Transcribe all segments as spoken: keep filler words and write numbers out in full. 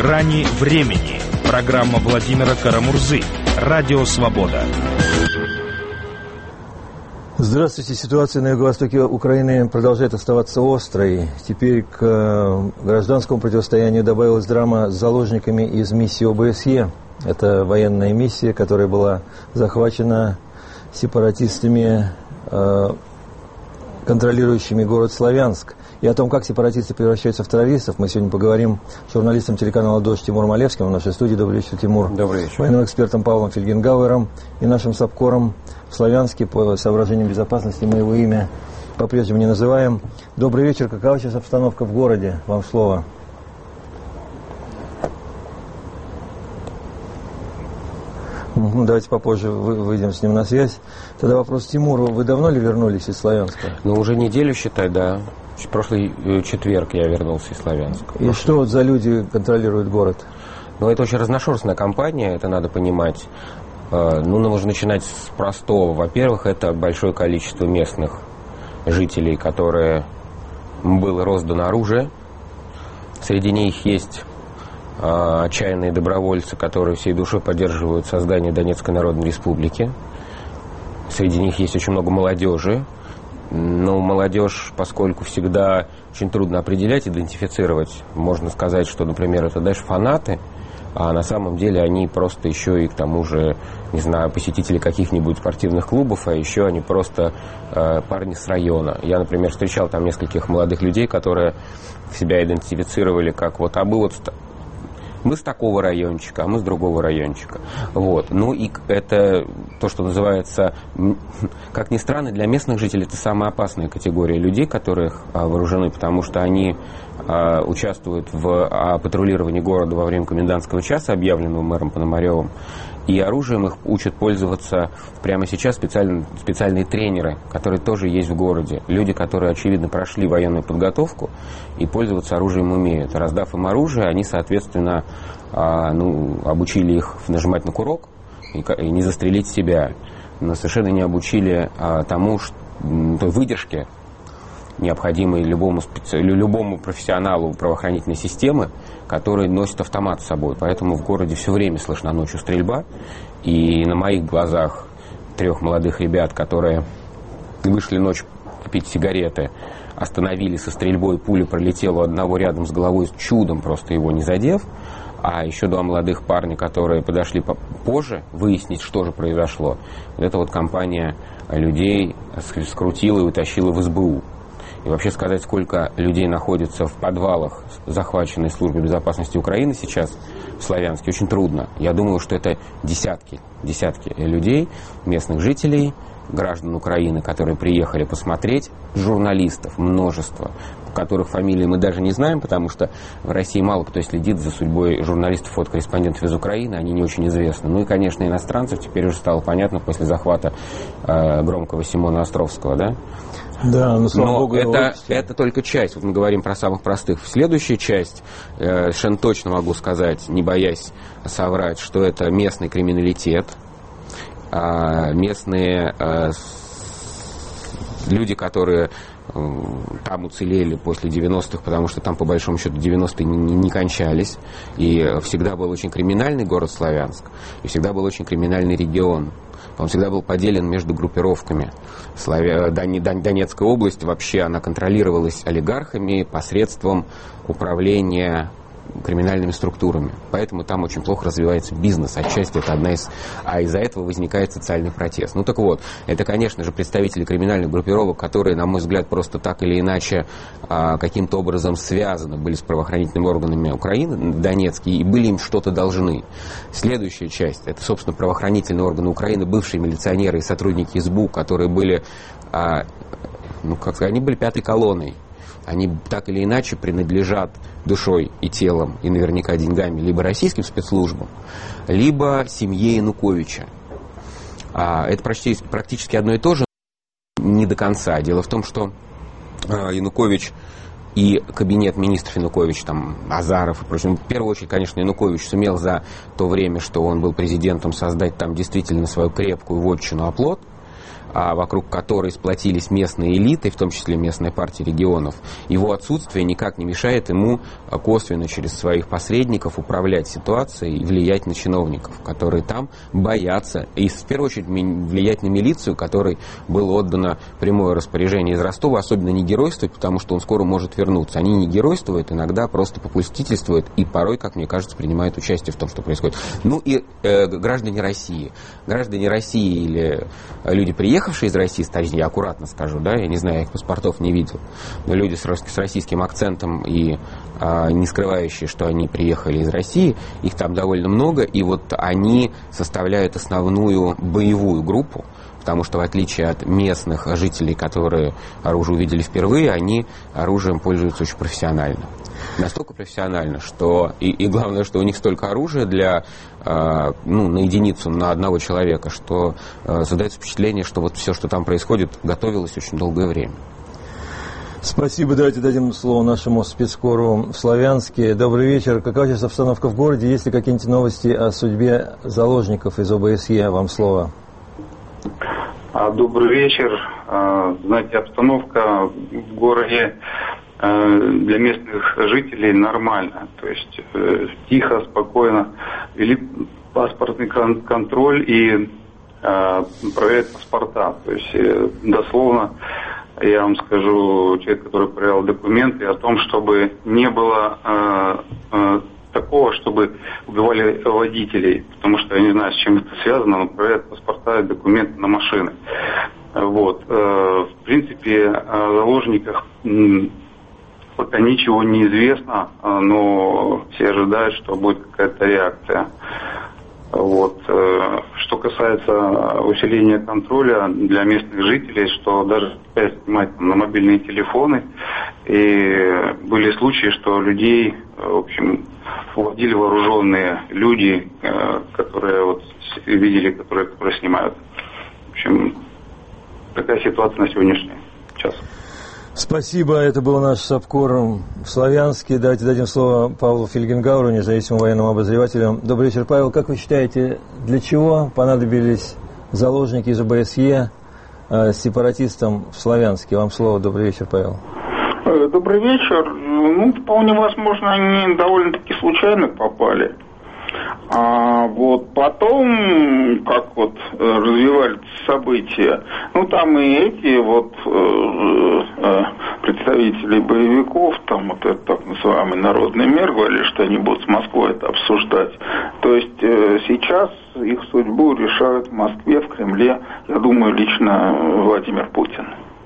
грани времени. Программа Владимира Карамурзы. Радио «Свобода». Здравствуйте. Ситуация на юго-востоке Украины продолжает оставаться острой. Теперь к гражданскому противостоянию добавилась драма с заложниками из миссии О Бэ Эс Е. Это военная миссия, которая была захвачена сепаратистами, контролирующими город Славянск. И о том, как сепаратисты превращаются в террористов, мы сегодня поговорим с журналистом телеканала «Дождь» Тимуром Олевским в нашей студии. Добрый вечер, Тимур. Добрый вечер. Военным экспертом Павлом Фельгенгауэром и нашим САПКОРом в Славянске по соображениям безопасности. Мы его имя по-прежнему не называем. Добрый вечер. Какова сейчас обстановка в городе? Вам слово. Ну, давайте попозже выйдем с ним на связь. Тогда вопрос Тимуру. Вы давно ли вернулись из Славянска? Ну, уже неделю, считай, да. В прошлый четверг я вернулся из Славянска. И Прошлый. Что вот за люди контролируют город? Ну, это очень разношерстная компания, это надо понимать. Ну, нужно начинать с простого. Во-первых, это большое количество местных жителей, которые было роздано оружие. Среди них есть отчаянные добровольцы, которые всей душой поддерживают создание Донецкой Народной Республики. Среди них есть очень много молодежи. Но молодежь, поскольку всегда очень трудно определять, идентифицировать, можно сказать, что, например, это даже фанаты, а на самом деле они просто еще и к тому же, не знаю, посетители каких-нибудь спортивных клубов, а еще они просто э, парни с района. Я, например, встречал там нескольких молодых людей, которые себя идентифицировали как вот, а мы вот... Мы с такого райончика, а мы с другого райончика. Вот. Ну и это то, что называется, как ни странно, для местных жителей это самая опасная категория людей, которые вооружены, потому что они а, участвуют в а, патрулировании города во время комендантского часа, объявленного мэром Пономаревым. И оружием их учат пользоваться прямо сейчас специально, специальные тренеры, которые тоже есть в городе. Люди, которые, очевидно, прошли военную подготовку и пользоваться оружием умеют. Раздав им оружие, они, соответственно, а, ну, обучили их нажимать на курок и, и не застрелить себя. Но совершенно не обучили а, тому, что, той выдержке, необходимой любому, специ... любому профессионалу правоохранительной системы, который носит автомат с собой. Поэтому в городе все время слышна ночью стрельба. И на моих глазах трех молодых ребят, которые вышли ночью купить сигареты, остановили со стрельбой, пуля пролетела у одного рядом с головой, чудом просто его не задев. А еще два молодых парня, которые подошли позже, выяснить, что же произошло. Вот эта вот компания людей скрутила и утащила в эс бэ у. И вообще сказать, сколько людей находится в подвалах захваченной службой безопасности Украины сейчас в Славянске, очень трудно. Я думаю, что это десятки, десятки людей, местных жителей, граждан Украины, которые приехали посмотреть, журналистов, множество, которых фамилии мы даже не знаем, потому что в России мало кто следит за судьбой журналистов, фотокорреспондентов из Украины, они не очень известны. Ну и, конечно, иностранцев теперь уже стало понятно после захвата э, громкого Симона Островского, да? Да, но, слава но Богу, это, это только часть. Вот мы говорим про самых простых. Следующая часть, э, совершенно точно могу сказать, не боясь соврать, что это местный криминалитет, э, местные э, с, люди, которые э, там уцелели после девяностых, потому что там, по большому счету, девяностые не, не, не кончались. И всегда был очень криминальный город Славянск, и всегда был очень криминальный регион. Он всегда был поделен между группировками. Славя... Донецкая область вообще она контролировалась олигархами посредством управления криминальными структурами. Поэтому там очень плохо развивается бизнес. Отчасти это одна из... А из-за этого возникает социальный протест. Ну так вот, это, конечно же, представители криминальных группировок, которые, на мой взгляд, просто так или иначе а, каким-то образом связаны были с правоохранительными органами Украины, Донецкие, и были им что-то должны. Следующая часть, это, собственно, правоохранительные органы Украины, бывшие милиционеры и сотрудники эс бэ у, которые были, а, ну, как сказать, они были пятой колонной. Они так или иначе принадлежат душой и телом, и наверняка деньгами, либо российским спецслужбам, либо семье Януковича. А, это почти, практически одно и то же, не до конца. Дело в том, что а, Янукович и кабинет министров Януковича, там, Азаров и прочее, в первую очередь, конечно, Янукович сумел за то время, что он был президентом, создать там действительно свою крепкую вотчину, оплот. а вокруг которой сплотились местные элиты, в том числе местная партия регионов, его отсутствие никак не мешает ему косвенно через своих посредников управлять ситуацией и влиять на чиновников, которые там боятся, и в первую очередь влиять на милицию, которой было отдано прямое распоряжение из Ростова, особенно не геройствовать, потому что он скоро может вернуться. Они не геройствуют, иногда просто попустительствуют и порой, как мне кажется, принимают участие в том, что происходит. Ну и э, граждане России. Граждане России или люди, приехавшие из России, точнее, я аккуратно скажу, да, я не знаю, я их паспортов не видел, но люди с, с российским акцентом и а, не скрывающие, что они приехали из России, их там довольно много, и вот они составляют основную боевую группу, потому что в отличие от местных жителей, которые оружие увидели впервые, они оружием пользуются очень профессионально. Настолько профессионально, что и, и главное, что у них столько оружия для, э, ну, на единицу, на одного человека, что э, создается впечатление, что вот все, что там происходит, готовилось очень долгое время. Спасибо. Давайте дадим слово нашему спецкору в Славянске. Добрый вечер. Какая сейчас обстановка в городе? Есть ли какие-нибудь новости о судьбе заложников из ОБСЕ? Вам слово. Добрый вечер. Знаете, обстановка в городе для местных жителей нормальная. То есть тихо, спокойно. Вели паспортный контроль и проверяют паспорта. То есть дословно, я вам скажу, человек, который проверял документы, о том, чтобы не было такого, чтобы убивали водителей, потому что я не знаю, с чем это связано, но проверяют паспорта и документы на машины. Вот. В принципе, о заложниках пока ничего не известно, но все ожидают, что будет какая-то реакция. Вот. Что касается усиления контроля для местных жителей, что даже снимать на мобильные телефоны, и были случаи, что людей, в общем, водили вооруженные люди, которые вот видели, которые, которые снимают. В общем, такая ситуация на сегодняшний час. Спасибо. Это был наш САПКОР в Славянске. Давайте дадим слово Павлу Фельгенгауру, независимому военному обозревателю. Добрый вечер, Павел. Как вы считаете, для чего понадобились заложники из ОБСЕ э, сепаратистам в Славянске? Вам слово. Добрый вечер, Павел. Добрый вечер. Ну, вполне возможно, они довольно-таки случайно попали. А вот потом, как вот развивались события, ну там и эти вот э, э, представители боевиков, там вот этот так называемый народный мир, говорили, что они будут с Москвой это обсуждать. То есть э, сейчас их судьбу решают в Москве, в Кремле, я думаю, лично Владимир Путин.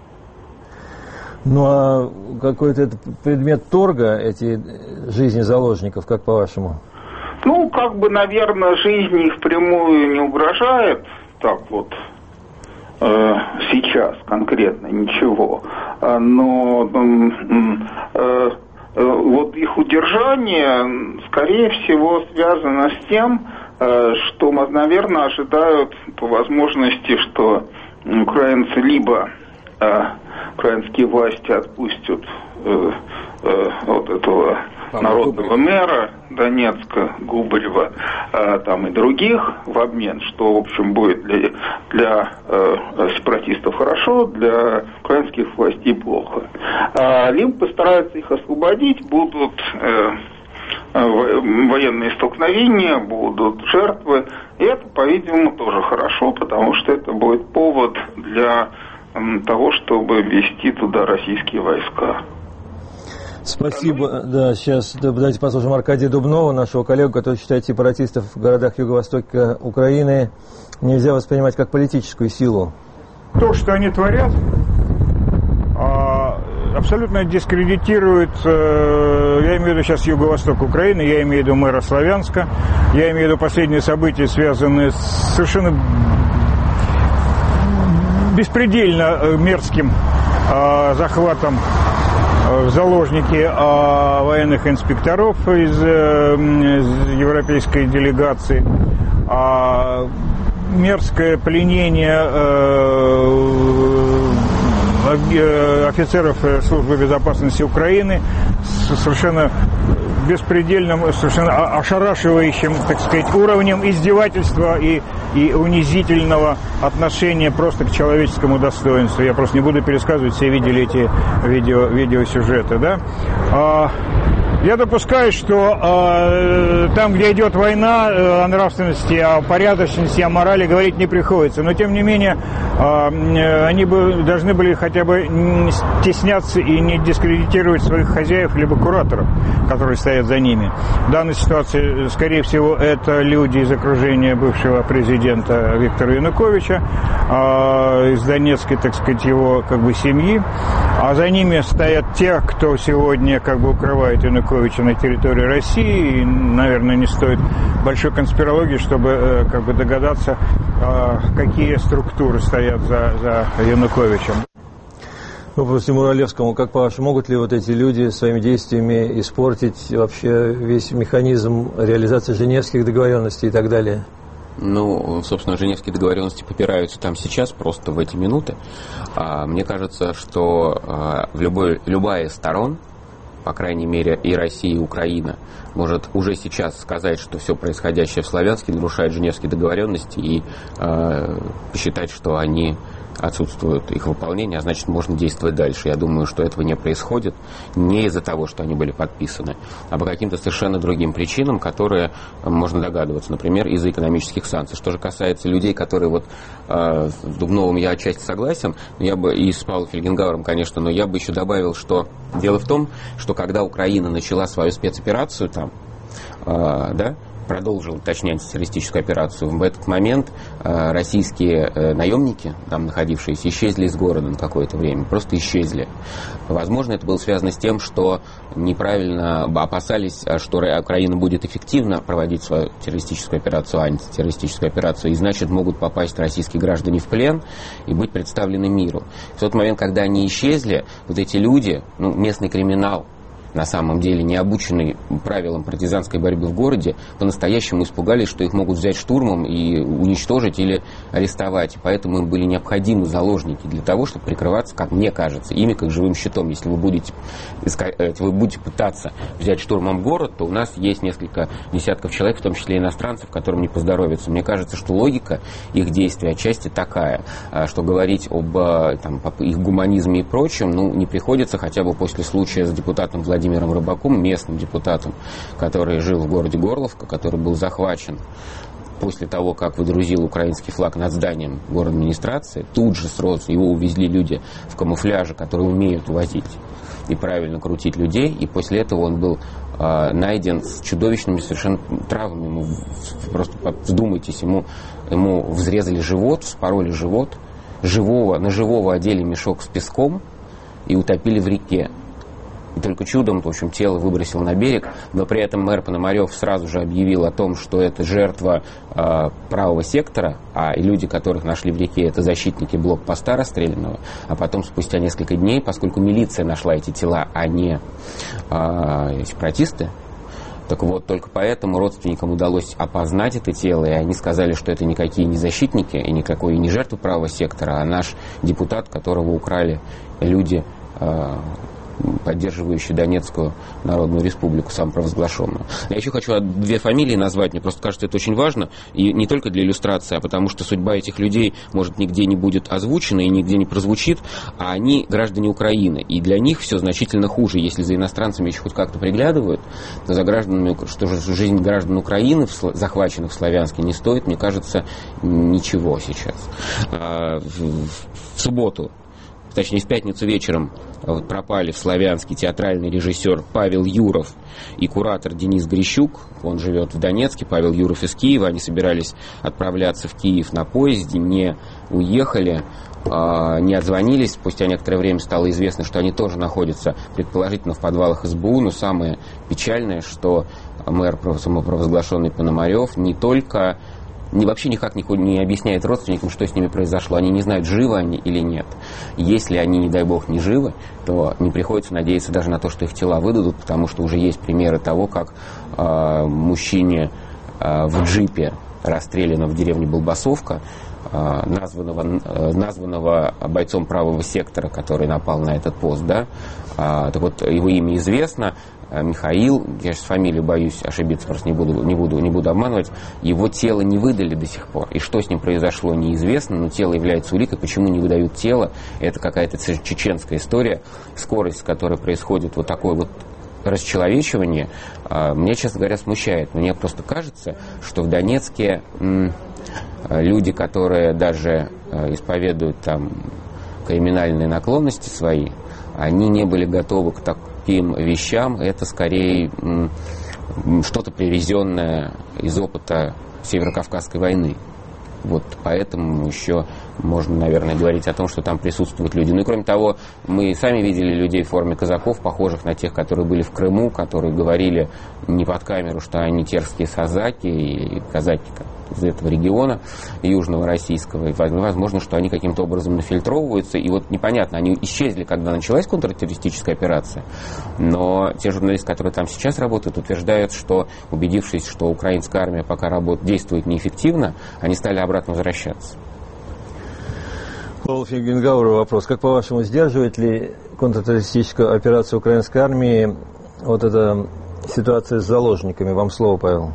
Ну а какой-то это предмет торга, эти жизни заложников, как по-вашему? Ну, как бы, наверное, жизни их впрямую не угрожает, так вот, э, сейчас конкретно ничего, но э, э, вот их удержание, скорее всего, связано с тем, э, что, наверное, ожидают по возможности, что украинцы либо э, украинские власти отпустят э, э, вот этого народного мэра Донецка, Губарева, а, там и других в обмен, что, в общем, будет для, для э, сепаратистов хорошо, для украинских властей плохо. А, либо постараются их освободить, будут э, военные столкновения, будут жертвы, и это, по-видимому, тоже хорошо, потому что это будет повод для э, того, чтобы ввести туда российские войска. Спасибо. Да, сейчас давайте послушаем Аркадия Дубнова, нашего коллегу, который считает сепаратистов в городах юго-востока Украины нельзя воспринимать как политическую силу. То, что они творят, абсолютно дискредитирует, я имею в виду сейчас юго-восток Украины, я имею в виду мэра Славянска, я имею в виду последние события, связанные с совершенно беспредельно мерзким захватом в заложники а, военных инспекторов из, из европейской делегации, а, мерзкое пленение э, офицеров службы безопасности Украины с совершенно беспредельным, совершенно ошарашивающим, так сказать, уровнем издевательства и и унизительного отношения просто к человеческому достоинству. Я просто не буду пересказывать, все видели эти видео, видеосюжеты, да? А, я допускаю, что э, там, где идет война, э, о нравственности, о порядочности, о морали говорить не приходится. Но, тем не менее, э, они бы, должны были хотя бы не стесняться и не дискредитировать своих хозяев, либо кураторов, которые стоят за ними. В данной ситуации, скорее всего, это люди из окружения бывшего президента Виктора Януковича, э, из донецкой, так сказать, его как бы семьи. А за ними стоят те, кто сегодня как бы укрывает Януковича на территории России. И, наверное, не стоит большой конспирологии, чтобы как бы догадаться, какие структуры стоят за, за Януковичем. Вопрос Тимуру Муралевскому. Как по-вашему, могут ли вот эти люди своими действиями испортить вообще весь механизм реализации Женевских договоренностей и так далее? Ну, собственно, Женевские договоренности попираются там сейчас, просто в эти минуты. А, мне кажется, что а, в любой, любая из сторон, по крайней мере, и Россия, и Украина, может уже сейчас сказать, что все происходящее в Славянске нарушает Женевские договоренности и а, посчитать, что они отсутствует их выполнение, а значит, можно действовать дальше. Я думаю, что этого не происходит не из-за того, что они были подписаны, а по каким-то совершенно другим причинам, которые можно догадываться, например, из-за экономических санкций. Что же касается людей, которые вот э, с Дубновым я отчасти согласен, я бы и с Павлом Фельгенгауэром, конечно, но я бы еще добавил, что дело в том, что когда Украина начала свою спецоперацию там, э, да, продолжил, точнее, антитеррористическую операцию. В этот момент э, российские э, наемники, там находившиеся, исчезли из города на какое-то время, просто исчезли. Возможно, это было связано с тем, что неправильно опасались, что Украина будет эффективно проводить свою террористическую операцию, антитеррористическую операцию, и, значит, могут попасть российские граждане в плен и быть представлены миру. В тот момент, когда они исчезли, вот эти люди, ну, местный криминал, на самом деле, не обученные правилам партизанской борьбы в городе, по-настоящему испугались, что их могут взять штурмом и уничтожить или арестовать. Поэтому им были необходимы заложники для того, чтобы прикрываться, как мне кажется, ими как живым щитом. Если вы будете, если вы будете пытаться взять штурмом город, то у нас есть несколько десятков человек, в том числе иностранцев, которым не поздоровится. Мне кажется, что логика их действий отчасти такая, что говорить об там, их гуманизме и прочем, ну, не приходится, хотя бы после случая с депутатом Владимиром Владимиром Рыбаком, местным депутатом, который жил в городе Горловка, который был захвачен после того, как выдрузил украинский флаг над зданием город администрации. Тут же сразу его увезли люди в камуфляже, которые умеют возить и правильно крутить людей, и после этого он был э, найден с чудовищными совершенно травмами. Ему, просто вдумайтесь, ему, ему взрезали живот, вспороли живот, живого, на живого одели мешок с песком и утопили в реке. И только чудом, в общем, тело выбросил на берег, но при этом мэр Пономарев сразу же объявил о том, что это жертва э, правого сектора, а и люди, которых нашли в реке, это защитники блокпоста расстрелянного. А потом, спустя несколько дней, поскольку милиция нашла эти тела, а не э, сепаратисты, так вот, только поэтому родственникам удалось опознать это тело, и они сказали, что это никакие не защитники и никакой не жертвы правого сектора, а наш депутат, которого украли люди, э, поддерживающий Донецкую Народную Республику, самопровозглашенную. Я еще хочу две фамилии назвать, мне просто кажется, это очень важно, и не только для иллюстрации, а потому что судьба этих людей, может, нигде не будет озвучена и нигде не прозвучит, а они граждане Украины, и для них все значительно хуже. Если за иностранцами еще хоть как-то приглядывают, то за гражданами, что же жизнь граждан Украины, захваченных в Славянске, не стоит, мне кажется, ничего сейчас. В субботу, точнее, в пятницу вечером пропали в Славянске театральный режиссер Павел Юров и куратор Денис Грищук. Он живет в Донецке, Павел Юров из Киева. Они собирались отправляться в Киев на поезде, не уехали, не отзвонились. Спустя некоторое время стало известно, что они тоже находятся, предположительно, в подвалах эс бэ у. Но самое печальное, что мэр самопровозглашенный Пономарев не только... Не, вообще никак не, не объясняет родственникам, что с ними произошло. Они не знают, живы они или нет. Если они, не дай бог, не живы, то не приходится надеяться даже на то, что их тела выдадут, потому что уже есть примеры того, как э, мужчине э, в джипе расстреляна в деревне Болбасовка, названного, названного бойцом правого сектора, который напал на этот пост, да, так вот, его имя известно, Михаил, я сейчас фамилию боюсь ошибиться, просто не буду, не буду, не буду обманывать, его тело не выдали до сих пор, и что с ним произошло, неизвестно, но тело является уликой. Почему не выдают тело, это какая-то чеченская история, скорость, с которой происходит вот такое вот расчеловечивание, мне, честно говоря, смущает. Мне просто кажется, что в Донецке люди, которые даже исповедуют там криминальные наклонности свои, они не были готовы к таким вещам. Это скорее что-то привезенное из опыта Северо-Кавказской войны. Вот поэтому еще можно, наверное, говорить о том, что там присутствуют люди. Ну и кроме того, мы сами видели людей в форме казаков, похожих на тех, которые были в Крыму, которые говорили не под камеру, что они терские сазаки и казаки из этого региона южного российского. И возможно, что они каким-то образом нафильтровываются. И вот непонятно, они исчезли, когда началась контртеррористическая операция. Но те журналисты, которые там сейчас работают, утверждают, что, убедившись, что украинская армия пока работает, действует неэффективно, они стали обратно возвращаться. Павел Фельгенгауэр, вопрос. Как, по-вашему, сдерживает ли контртеррористическую операцию украинской армии вот эта ситуация с заложниками? Вам слово, Павел.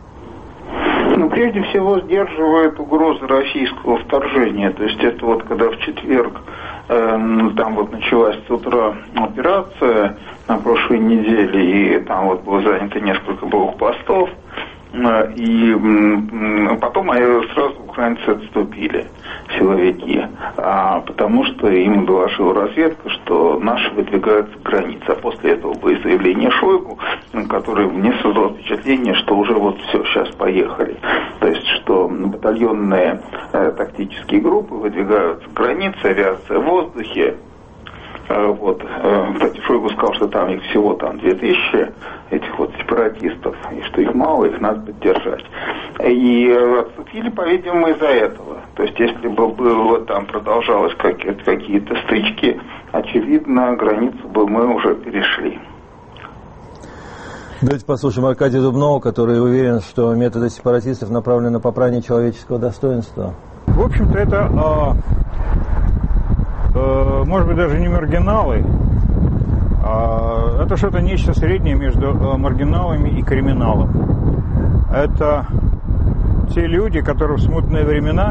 Ну, прежде всего, сдерживает угрозы российского вторжения. То есть это вот когда в четверг э, там вот началась с утра операция на прошлой неделе, и там вот было занято несколько блокпостов, э, и э, потом сразу украинцы отступили, силовики, а, потому что им доложила разведка, что наши выдвигаются к границе. А после этого было заявление Шойгу, которое мне создало впечатление, что уже вот все, сейчас поехали. То есть, что батальонные э, тактические группы выдвигаются к границе, авиация в воздухе. Э, вот, э, кстати, Шойгу сказал, что там их всего там две тысячи, этих вот сепаратистов, и что их мало, их надо поддержать. И отступили, по-видимому, из-за этого. То есть, если бы было там продолжалось какие-то, какие-то стычки, очевидно, границу бы мы уже перешли. Давайте послушаем Аркадия Дубнова, который уверен, что методы сепаратистов направлены на попрание человеческого достоинства. В общем-то, это, э, э, может быть, даже не маргиналы, а это что-то нечто среднее между э, маргиналами и криминалом. Это те люди, которые в смутные времена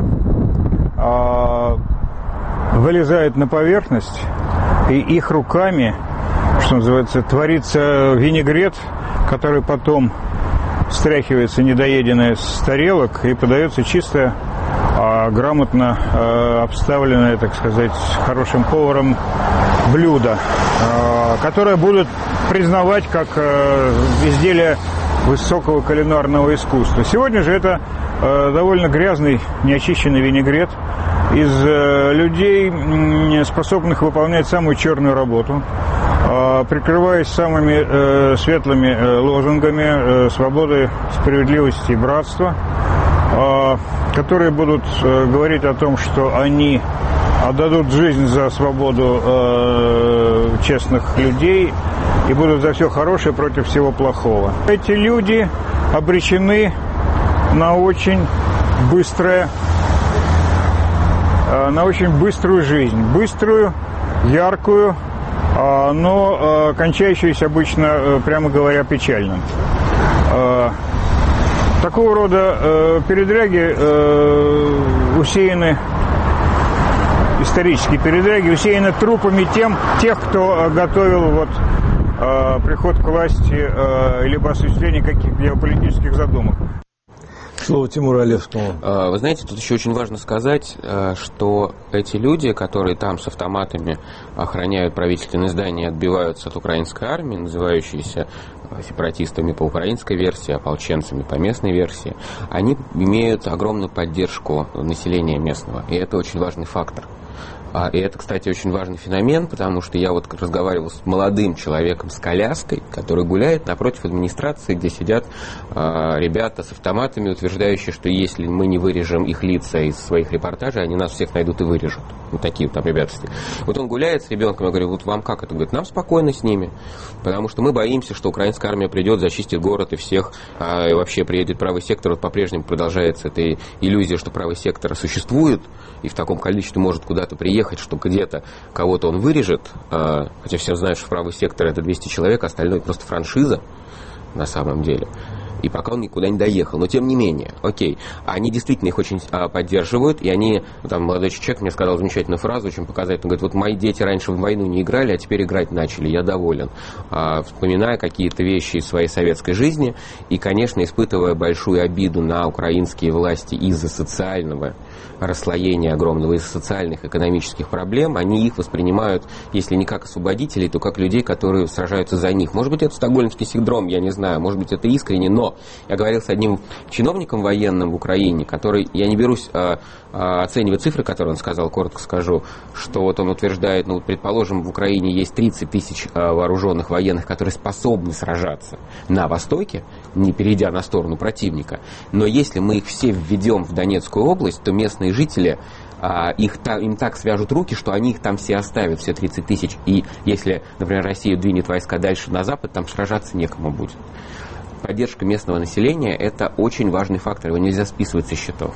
э, вылезают на поверхность, и их руками, что называется, творится винегрет, который потом стряхивается недоеденное с тарелок и подается чистое, а, грамотно а, обставленное, так сказать, хорошим поваром блюдо, а, которое будут признавать как а, изделие высокого кулинарного искусства. Сегодня же это а, довольно грязный, неочищенный винегрет из а, людей, способных выполнять самую черную работу, прикрываясь самыми э, светлыми э, лозунгами э, свободы, справедливости и братства, э, которые будут э, говорить о том, что они отдадут жизнь за свободу э, честных людей и будут за все хорошее против всего плохого. Эти люди обречены на очень быстрое, э, на очень быструю жизнь, быструю, яркую, но кончающиеся обычно, прямо говоря, печально. Такого рода передряги усеяны, исторические передряги, усеяны трупами тем, тех, кто готовил вот, приход к власти либо осуществление каких-то геополитических задумок. Слово Тимуру Олевскому. Вы знаете, тут еще очень важно сказать, что эти люди, которые там с автоматами охраняют правительственные здания и отбиваются от украинской армии, называющиеся сепаратистами по украинской версии, ополченцами по местной версии, они имеют огромную поддержку населения местного, и это очень важный фактор. И это, кстати, очень важный феномен, потому что я вот разговаривал с молодым человеком с коляской, который гуляет напротив администрации, где сидят ребята с автоматами, утверждающие, что если мы не вырежем их лица из своих репортажей, они нас всех найдут и вырежут. Вот такие вот там ребята. Вот он гуляет с ребенком, я говорю, вот вам как это? Говорит, нам спокойно с ними, потому что мы боимся, что украинская армия придет, зачистит город и всех, а, и вообще приедет правый сектор. Вот по-прежнему продолжается эта иллюзия, что правый сектор существует, и в таком количестве может куда-то приехать, что где-то кого-то он вырежет, а, хотя все знают, что правый сектор это двести человек, остальное просто франшиза на самом деле. И пока он никуда не доехал. Но тем не менее, окей, они действительно их очень а, поддерживают, и они, там молодой человек мне сказал замечательную фразу, очень показательную, говорит, вот мои дети раньше в войну не играли, а теперь играть начали, я доволен. А, вспоминая какие-то вещи из своей советской жизни, и, конечно, испытывая большую обиду на украинские власти из-за социального расслоения огромного, из-за социальных, экономических проблем, они их воспринимают, если не как освободителей, то как людей, которые сражаются за них. Может быть, это стокгольмский синдром, я не знаю, может быть, это искренне, но я говорил с одним чиновником военным в Украине, который, я не берусь а, а, оценивать цифры, которые он сказал, коротко скажу, что вот он утверждает, ну вот, предположим, в Украине есть тридцать тысяч а, вооруженных военных, которые способны сражаться на Востоке, не перейдя на сторону противника, но если мы их все введем в Донецкую область, то местные жители, а, их, та, им так свяжут руки, что они их там все оставят, все тридцать тысяч, и если, например, Россия двинет войска дальше на запад, там сражаться некому будет. Поддержка местного населения – это очень важный фактор, его нельзя списывать со счетов.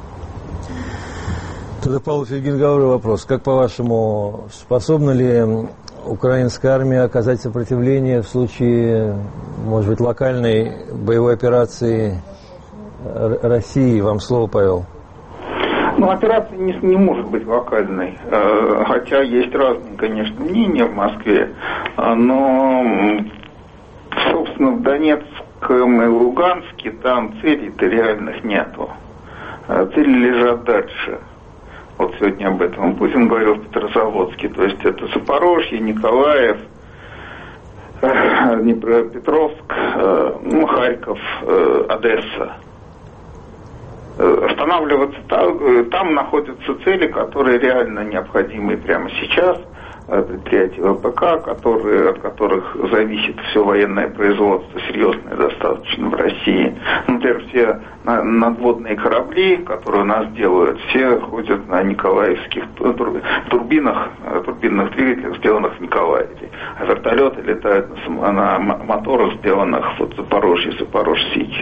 Тогда, Павел Фельгенгауэр, вопрос. Как, по-вашему, способна ли украинская армия оказать сопротивление в случае, может быть, локальной боевой операции России? Вам слово, Павел. Ну, операция не, не может быть локальной, хотя есть разные, конечно, мнения в Москве, но, собственно, в Донецке и Луганске там целей-то реальных нету. Цели лежат дальше. Вот сегодня об этом Путин говорил в Петрозаводске. То есть это Запорожье, Николаев, Днепропетровск, ну, Харьков, Одесса. Останавливаться там, там находятся цели, которые реально необходимы прямо сейчас. Предприятия ВПК, которые, от которых зависит все военное производство, серьезное достаточно в России. Например, все надводные корабли, которые у нас делают, все ходят на николаевских турбинах, турбинных двигателях, сделанных в Николаеве. А вертолеты летают на, на моторах, сделанных вот в Запорожье, Запорожье-Сич.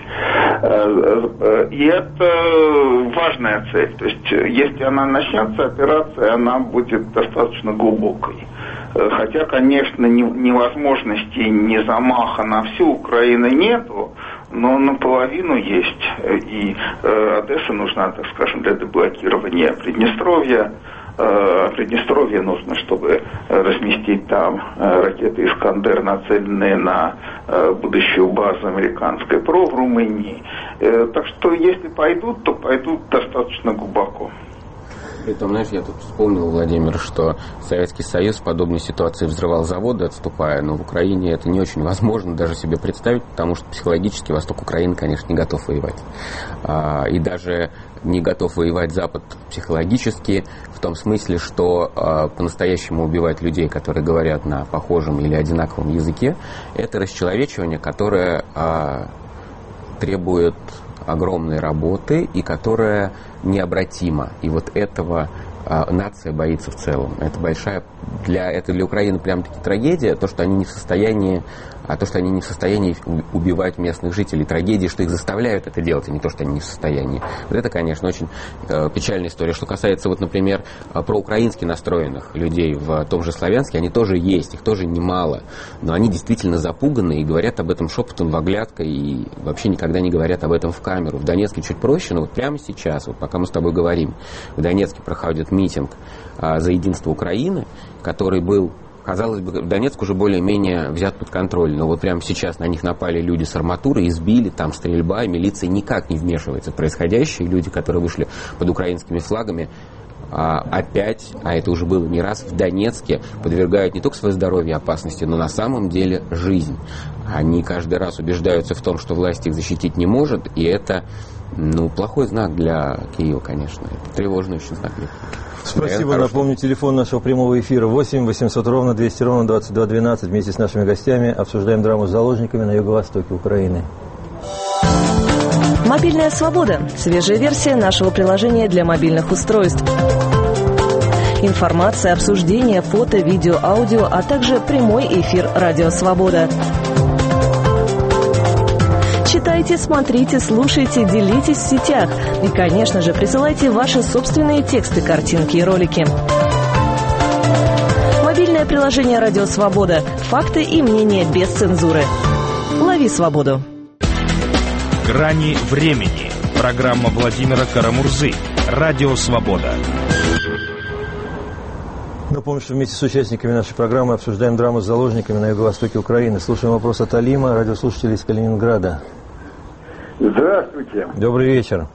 И это важная цель. То есть, если она начнется, операция, она будет достаточно глубокой. Хотя, конечно, невозможности, ни замаха на всю Украину нету, но наполовину есть. И Одесса нужна, так скажем, для деблокирования Приднестровья. Приднестровье нужно, чтобы разместить там ракеты «Искандер», нацеленные на будущую базу американской ПРО в Румынии. Так что, если пойдут, то пойдут достаточно глубоко. Притом, знаешь, я тут вспомнил, Владимир, что Советский Союз в подобной ситуации взрывал заводы, отступая, но в Украине это не очень возможно даже себе представить, потому что психологически восток Украины, конечно, не готов воевать. И даже не готов воевать Запад психологически, в том смысле, что по-настоящему убивать людей, которые говорят на похожем или одинаковом языке, это расчеловечивание, которое требует огромной работы и которая необратима. И вот этого а, нация боится в целом. Это большая для, это для Украины прям-таки трагедия, то, что они не в состоянии, а то, что они не в состоянии убивать местных жителей. Трагедия, что их заставляют это делать, а не то, что они не в состоянии. Вот это, конечно, очень э, печальная история. Что касается, вот, например, проукраински настроенных людей в том же Славянске, они тоже есть, их тоже немало. Но они действительно запуганы и говорят об этом шепотом в оглядкой и вообще никогда не говорят об этом в камеру. В Донецке чуть проще, но вот прямо сейчас, вот пока мы с тобой говорим, в Донецке проходит митинг а, за единство Украины, который был, казалось бы, Донецк уже более-менее взят под контроль, но вот прямо сейчас на них напали люди с арматурой, избили, там стрельба, милиция никак не вмешивается в происходящее, люди, которые вышли под украинскими флагами, а, опять, а это уже было не раз, в Донецке подвергают не только свое здоровье опасности, но на самом деле жизнь. Они каждый раз убеждаются в том, что власть их защитить не может, и это, ну, плохой знак для Киева, конечно. Это тревожный очень знак для Киева. Спасибо. Напомню, телефон нашего прямого эфира восемь восемьсот ровно двести ровно двадцать два двенадцать. Вместе с нашими гостями обсуждаем драму с заложниками на юго-востоке Украины. Мобильная свобода. Свежая версия нашего приложения для мобильных устройств. Информация, обсуждение, фото, видео, аудио, а также прямой эфир «Радио Свобода». Читайте, смотрите, слушайте, делитесь в сетях. И, конечно же, присылайте ваши собственные тексты, картинки и ролики. Мобильное приложение «Радио Свобода». Факты и мнения без цензуры. Лови свободу. «Грани времени». Программа Владимира Карамурзы. «Радио Свобода». Напомню, что вместе с участниками нашей программы обсуждаем драму с заложниками на юго-востоке Украины. Слушаем вопрос от Алима, радиослушателей из Калининграда. Здравствуйте. Добрый вечер.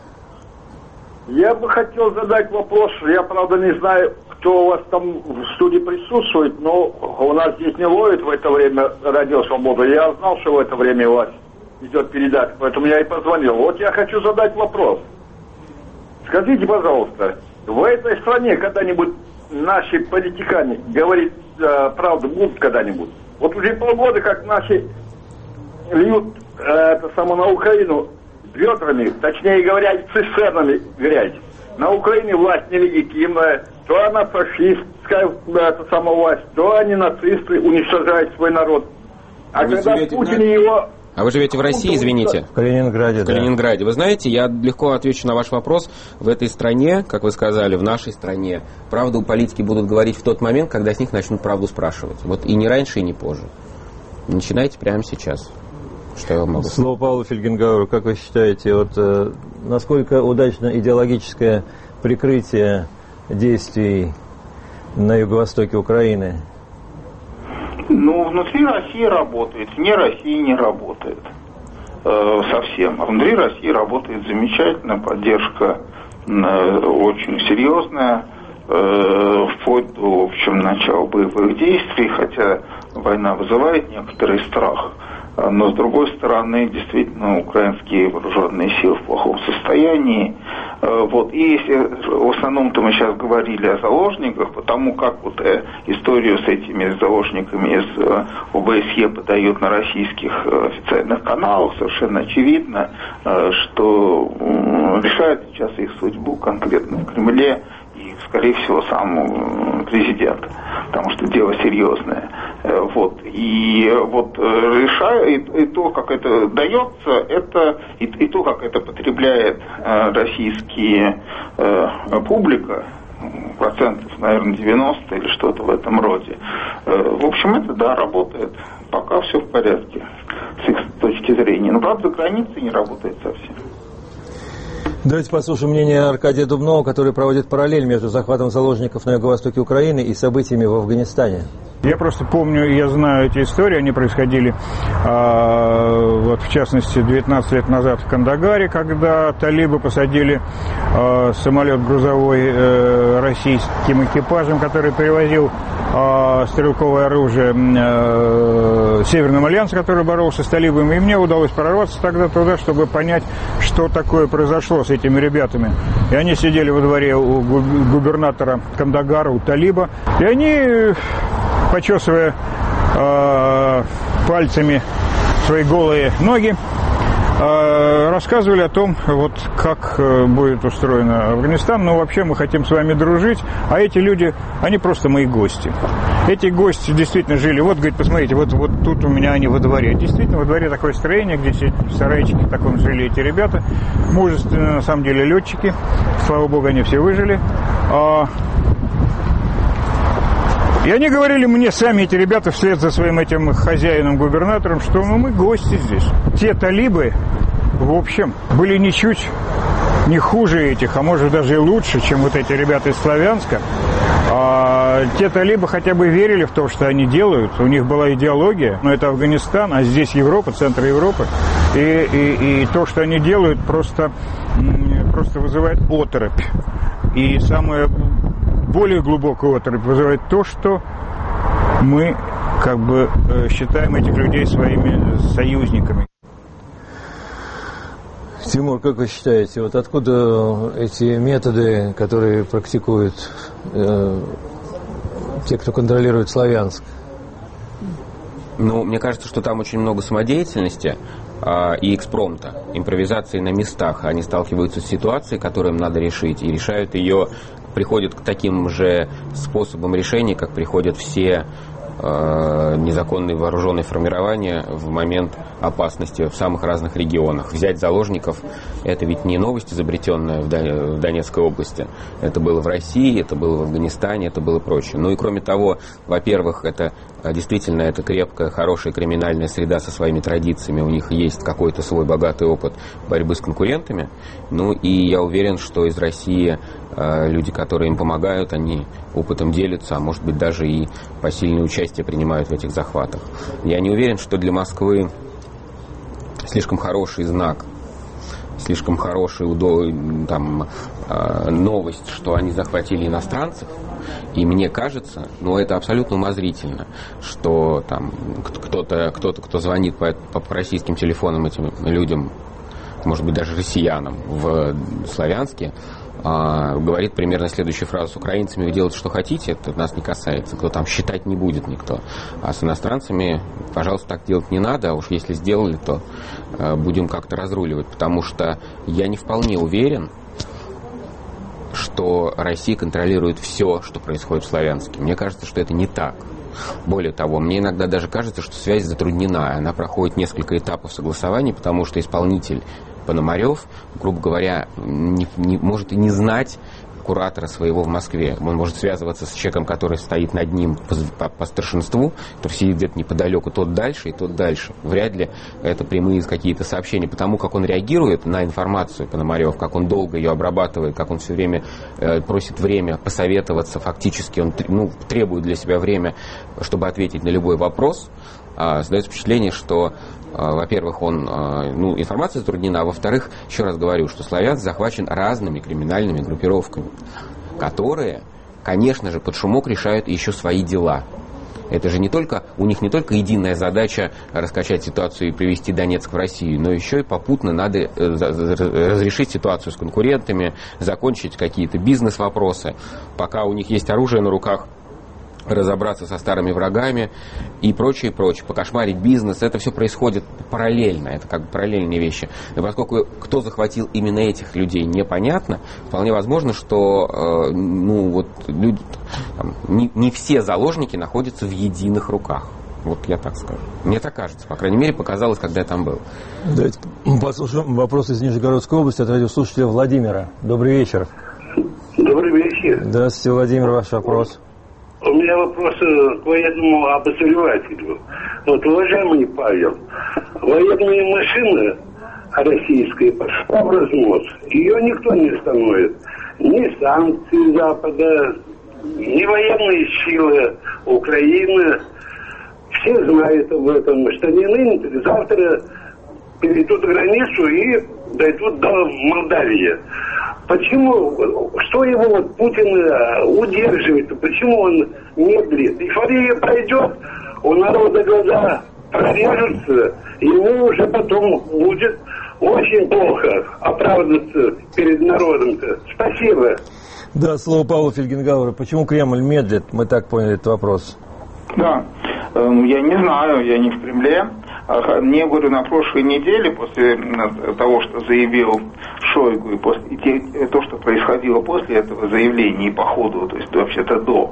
Я бы хотел задать вопрос. Я, правда, не знаю, кто у вас там в студии присутствует, но у нас здесь не ловит в это время «Радио Свобода». Я знал, что в это время у вас идет передача, поэтому я и позвонил. Вот я хочу задать вопрос. Скажите, пожалуйста, в этой стране когда-нибудь наши политиканы говорить э, правду будут когда-нибудь? Вот уже полгода, как наши льют э, это само на Украину ведрами, точнее говоря, цистернами грязь. На Украине власть нелегитимная, то она фашистская, это сама власть, то они нацисты, уничтожают свой народ. А, а когда Путин и его... А вы живете в России, извините? В Калининграде, В Калининграде. Да. Вы знаете, я легко отвечу на ваш вопрос. В этой стране, как вы сказали, в нашей стране, правду политики будут говорить в тот момент, когда с них начнут правду спрашивать. Вот и не раньше, и не позже. Начинайте прямо сейчас. Что я вам могу сказать? Слово Павлу Фельгенгауру. Как вы считаете, вот, э, насколько удачно идеологическое прикрытие действий на юго-востоке Украины? Ну, внутри России работает, вне России не работает э, совсем. А внутри России работает замечательно, поддержка э, очень серьезная, э, вплоть до, в общем, начала боевых действий, хотя война вызывает некоторый страх. Но, с другой стороны, действительно, украинские вооруженные силы в плохом состоянии. Вот. И если в основном-то мы сейчас говорили о заложниках, потому как вот историю с этими заложниками из ОБСЕ подают на российских официальных каналах, совершенно очевидно, что решает сейчас их судьбу конкретно в Кремле и, скорее всего, сам президент, потому что дело серьезное. Вот. И вот решает, и, и то, как это дается, это и, и то, как это потребляет э, российские э, публика, процентов, наверное, девяносто или что-то в этом роде. Э, в общем, это, да, работает. Пока все в порядке с их точки зрения. Но, правда, за границей не работает совсем. Давайте послушаем мнение Аркадия Дубнова, который проводит параллель между захватом заложников на юго-востоке Украины и событиями в Афганистане. Я просто помню, я знаю эти истории, они происходили, э, вот в частности, девятнадцать лет назад в Кандагаре, когда талибы посадили э, самолет грузовой э, российским экипажем, который перевозил э, стрелковое оружие э, Северным альянсом, который боролся с талибами, и мне удалось прорваться тогда туда, чтобы понять, что такое произошло с этими ребятами. И они сидели во дворе у губернатора Кандагара, у талиба, и они, почесывая э, пальцами свои голые ноги, э, рассказывали о том, вот как э, будет устроен Афганистан. Ну, вообще мы хотим с вами дружить, а эти люди, они просто мои гости. Эти гости действительно жили, вот, говорит, посмотрите, вот, вот тут у меня они во дворе. Действительно, во дворе такое строение, где в сарайчике в таком жили эти ребята. Мужественные, на самом деле, летчики. Слава богу, они все выжили. И они говорили мне, сами эти ребята, вслед за своим этим хозяином-губернатором, что ну, мы гости здесь. Те талибы, в общем, были ничуть не хуже этих, а может даже и лучше, чем вот эти ребята из Славянска. А те талибы хотя бы верили в то, что они делают. У них была идеология, но это Афганистан, а здесь Европа, центр Европы. И, и, и то, что они делают, просто, просто вызывает оторопь. И самое более глубокую оторопь вызывает то, что мы как бы считаем этих людей своими союзниками. Тимур, как вы считаете, вот откуда эти методы, которые практикуют э, те, кто контролирует Славянск? Ну, мне кажется, что там очень много самодеятельности э, и экспромта, импровизации на местах. Они сталкиваются с ситуацией, которую им надо решить, и решают ее, приходят к таким же способам решения, как приходят все э, незаконные вооруженные формирования в момент опасности в самых разных регионах. Взять заложников – это ведь не новость, изобретенная в Донецкой области. Это было в России, это было в Афганистане, это было прочее. Ну и кроме того, во-первых, это действительно это крепкая, хорошая криминальная среда со своими традициями. У них есть какой-то свой богатый опыт борьбы с конкурентами. Ну и я уверен, что из России люди, которые им помогают, они опытом делятся, а может быть даже и посильное участие принимают в этих захватах. Я не уверен, что для Москвы слишком хороший знак, слишком хорошая там, новость, что они захватили иностранцев. И мне кажется, ну это абсолютно умозрительно, что там кто-то, кто-то, кто звонит по, по российским телефонам этим людям, может быть даже россиянам в Славянске, а, говорит примерно следующую фразу: с украинцами вы делаете, что хотите, это нас не касается, кто там считать не будет никто. А с иностранцами, пожалуйста, так делать не надо, а уж если сделали, то а, будем как-то разруливать, потому что я не вполне уверен, что Россия контролирует все, что происходит в Славянске. Мне кажется, что это не так. Более того, мне иногда даже кажется, что связь затруднена. Она проходит несколько этапов согласования, потому что исполнитель Пономарев, грубо говоря, не, не, может и не знать куратора своего в Москве. Он может связываться с человеком, который стоит над ним по, по, по старшинству, который сидит где-то неподалеку, тот дальше и тот дальше. Вряд ли это прямые какие-то сообщения. Потому как он реагирует на информацию, Пономарев, как он долго ее обрабатывает, как он все время э, просит время посоветоваться, фактически он ну, требует для себя время, чтобы ответить на любой вопрос. А, создается впечатление, что, а, во-первых, он, а, ну, информация затруднена, а во-вторых, еще раз говорю, что Славянск захвачен разными криминальными группировками, которые, конечно же, под шумок решают еще свои дела. Это же не только, у них не только единая задача раскачать ситуацию и привести Донецк в Россию, но еще и попутно надо разрешить ситуацию с конкурентами, закончить какие-то бизнес-вопросы. Пока у них есть оружие на руках, разобраться со старыми врагами и прочее, прочее, покошмарить бизнес. Это все происходит параллельно, это как бы параллельные вещи. И поскольку кто захватил именно этих людей, непонятно, вполне возможно, что э, ну, вот, люди, там, не, не все заложники находятся в единых руках. Вот я так скажу. Мне так кажется, по крайней мере, показалось, когда я там был. Давайте послушаем вопрос из Нижегородской области от радиослушателя Владимира. Добрый вечер. Добрый вечер. Здравствуйте, Владимир, ваш вопрос. У меня вопрос к военному обозревателю. Вот, уважаемый Павел, военные машины российские пошла в разнос. Ее никто не остановит. Ни санкции Запада, ни военные силы Украины. Все знают об этом, что не ныне, так завтра перейдут границу и дойдут до Молдавии. Почему, что его вот Путин удерживает, почему он медлит? Эйфория пройдет, у народа глаза прорежутся, ему уже потом будет очень плохо оправдываться перед народом-то. Спасибо. Да, слово Павла Фельгенгауэра. Почему Кремль медлит? Мы так поняли этот вопрос. Да, я не знаю, я не в Кремле. Мне, говорю, на прошлой неделе, после того, что заявил Шойгу, и, после, и те, то, что происходило после этого заявления и по ходу, то есть вообще-то до,